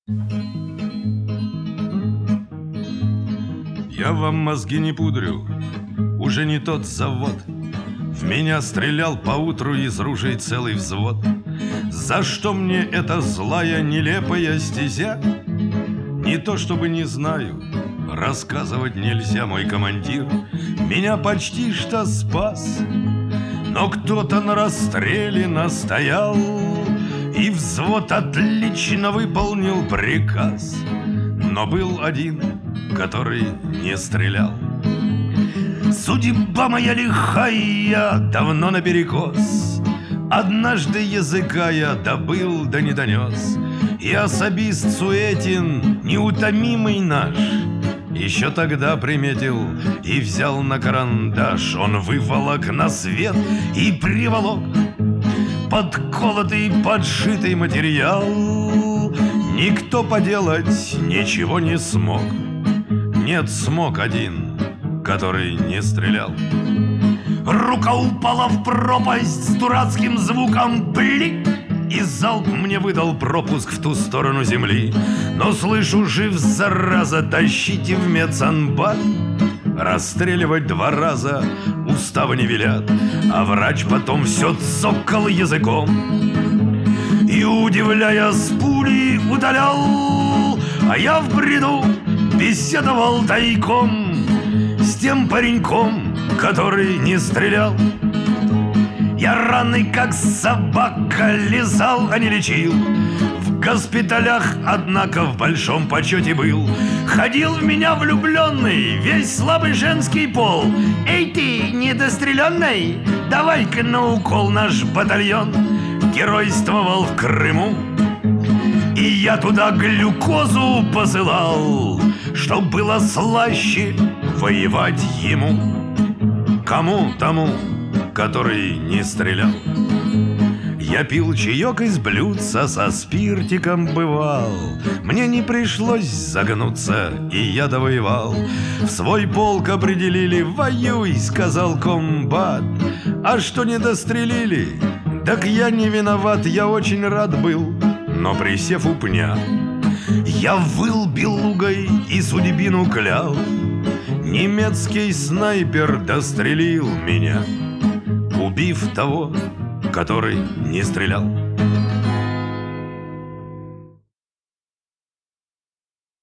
Я вам мозги не пудрю, уже не тот завод. В меня стрелял поутру из ружей целый взвод. За что мне эта злая, нелепая стезя? Не то чтобы не знаю, рассказывать нельзя, мой командир меня почти что спас. Но кто-то на расстреле настоял, и взвод отлично выполнил приказ. Но был один, который не стрелял. Судьба моя лихая, давно наперекос. Однажды языка я добыл, да не донес. И особист Суетин, неутомимый наш, еще тогда приметил и взял на карандаш. Он выволок на свет и приволок подколотый, подшитый материал. Никто поделать ничего не смог. Нет, смог один, который не стрелял. Рука упала в пропасть с дурацким звуком «блик», и залп мне выдал пропуск в ту сторону земли. Но слышу, жив зараза, тащите в медсанбат. Расстреливать 2 раза устава не велят, а врач потом все цокал языком и, удивляя, с пули удалял. А я в бреду беседовал тайком с тем пареньком, который не стрелял. Я раны, как собака, лизал, а не лечил. В госпиталях, однако, в большом почете был. Ходил в меня влюбленный весь слабый женский пол. Эй ты, недостреленный, давай-ка на укол наш батальон. Геройствовал в Крыму, и я туда глюкозу посылал, чтоб было слаще воевать ему. Кому? Тому, который не стрелял. Я пил чаек из блюдца, со спиртиком бывал. Мне не пришлось загнуться, и я довоевал. В свой полк определили: воюй, сказал комбат. А что не дострелили? Так я не виноват, я очень рад был. Но присев у пня, я выл белугой и судьбину клял. Немецкий снайпер дострелил меня, убив того, который не стрелял.